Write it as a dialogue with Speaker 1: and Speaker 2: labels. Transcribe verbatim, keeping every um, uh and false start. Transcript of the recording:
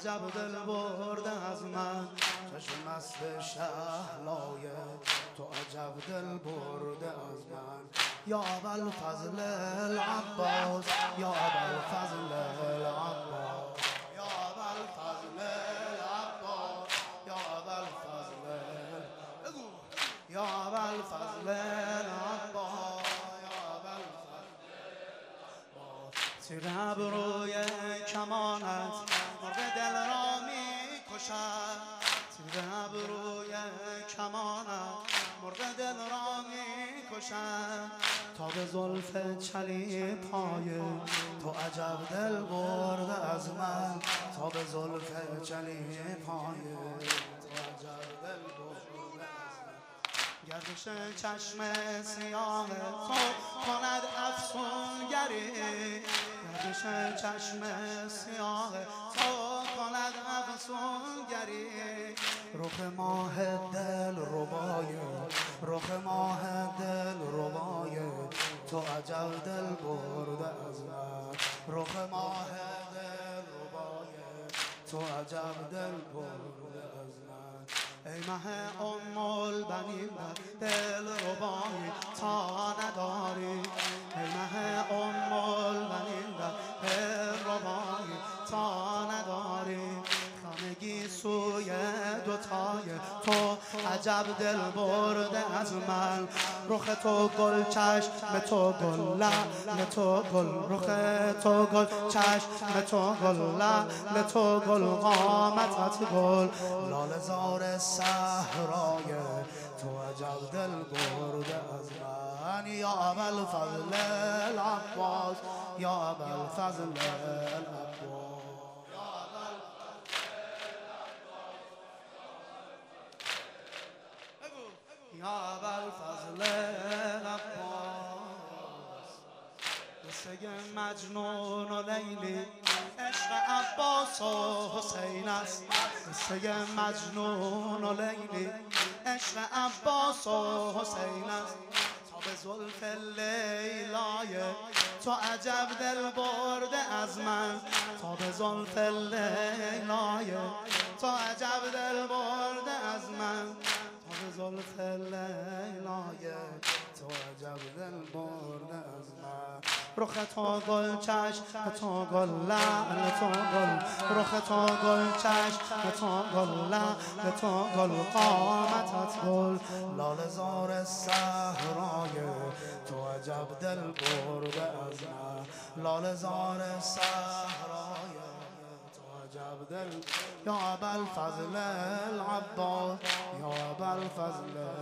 Speaker 1: عجب دل برده از من چشم مست شهلای تو عجب دل برده از من یا ابوالفضل العباس یا ابوالفضل العباس یا ابوالفضل العباس یا ابوالفضل یا ابوالفضل العباس تیر ابروی کمانت مرغ دل را می کشد تیر ابروی کمانت مرغ دل را می کشد تا به زلف چلی پای تو عجب دل برده از من تا به زلف چلی پای تو عجب دل برده از من گردش چشم سیاه تو کند افسونگری گردش چشم سیاه تو کند افسونگری رخ ماه دل ربای رخ ماه دل ربای تو عجب دل برده از من رخ ماه دل ربای تو عجب دل برده از من ای مه ام البنین دل ربایی تا نداری ای مه ام البنین دل ربایی تا نداری خانگی سوی دوتای تو عجب دل برده از من رخ تو گل چشم تو گل لعل تو گل رخ تو گل چشم تو گل لعل تو گل قامتت گل لاله زار صحرای تو عجب دل برده از من یا ابوالفضل العباس یا ابوالفضل العباس یا ابوالفضل العباس قصه مجنون و لیلی عشق عباس و حسین است قصه مجنون و لیلی عشق عباس و حسین است تا به زلف لیلای تو عجب دل برده از من تا به زلف لیلای تو عجب دل برده از من زلف لیلای تو عجب دل برده از من رخ تو گل چشم تو گل لعل تو گل رخ تو گل چشم تو گل لعل تو گل قامتت گل لاله زار صحرای تو عجب دل برده از من لاله زار صحرای عجب دل یا ابوالفضل العباس یا ابوالفضل